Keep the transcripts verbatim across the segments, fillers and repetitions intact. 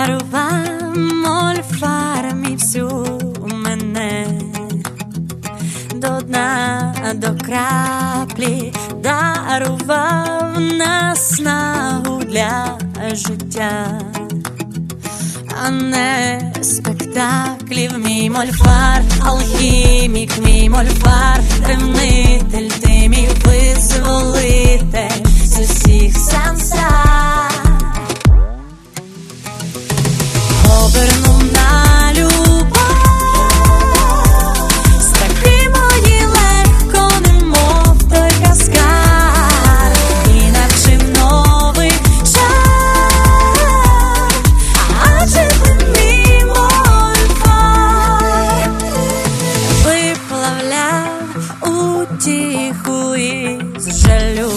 дарував мольфарами всю мене, до дна, до краплі, дарував наснагу для життя, а не спектаклів. Мій мольфар, алхімік, мій мольфар, ревнитель, ти мій визволитель з усіх сансар. Обернув на любов, страхи мої легко, немов той каскад, і навчив новий час, адже ти мій мольфар, виплавляв утіху із жалю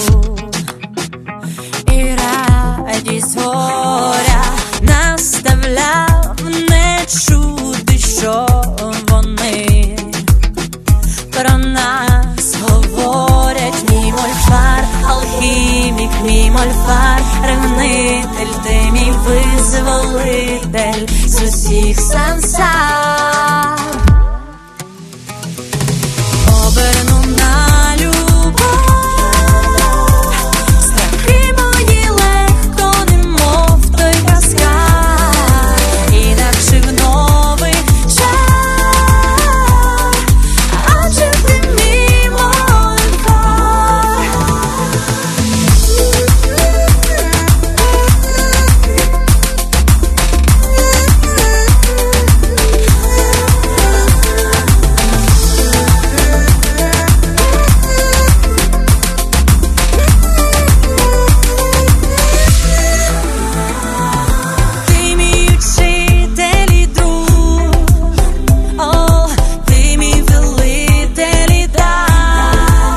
і радість горя, наставляв не чути, що вони про нас говорять. Мій мольфар, алхімік, мій мольфар, ревнитель, ти мій визволитель з усіх сансар. Обернув на любов, страхи мої легко, немов той каскад, і навчив новий час, адже ти мій мольфар. Ти мій учитель і друг, о, ти мій велитель і дар,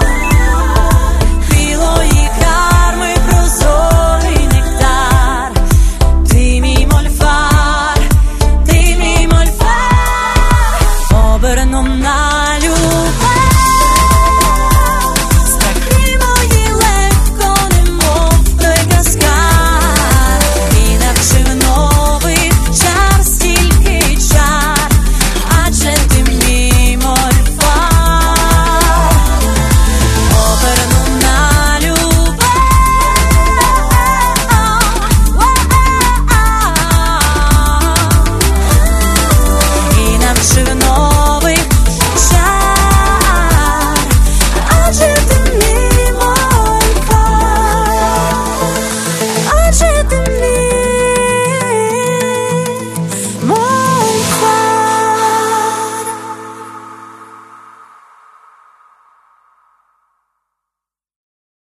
білої карми, прозорий нектар. Ти мій мольфар, ти мій мольфар, обернув на любов, страхи мої легко, немов той каскад, і навчив новий чар, стільки чар, адже ти мій мольфар, обернув на любов, і навчив новий чар, адже ти мій мольфар, адже ти мій